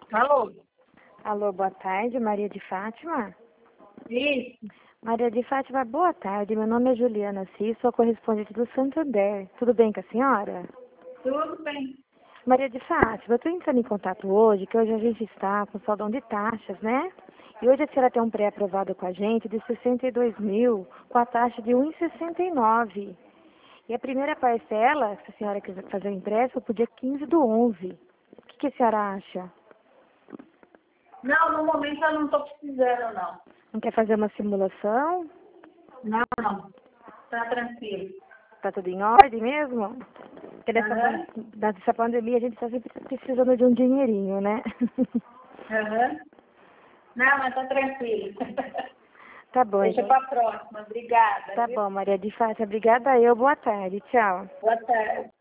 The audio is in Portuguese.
Alô? Alô, boa tarde, Maria de Fátima. Isso, Maria de Fátima, boa tarde. Meu nome é Juliana Assis, sou correspondente do Santander. Tudo bem com a senhora? tudo bem. Maria de Fátima, eu estou entrando em contato hoje, que hoje a gente está com saldão de taxas, né? E hoje a senhora tem um pré-aprovado com a gente de 62 mil, com a taxa de 1,69. E a primeira parcela, se a senhora quiser fazer o empréstimo, pro dia 15 do 11. O que a senhora acha? Não, no momento eu não estou precisando, não. Não quer fazer uma simulação? Não, não. Tá tranquilo. Tá tudo em ordem mesmo? Porque Aham, dessa pandemia a gente está sempre precisando de um dinheirinho, né? aham. Não, mas tá tranquilo. Tá bom, Deixa então. pra próxima. Obrigada, Tá viu? bom, Maria de Fátima. Obrigada eu. Boa tarde. Tchau. Boa tarde.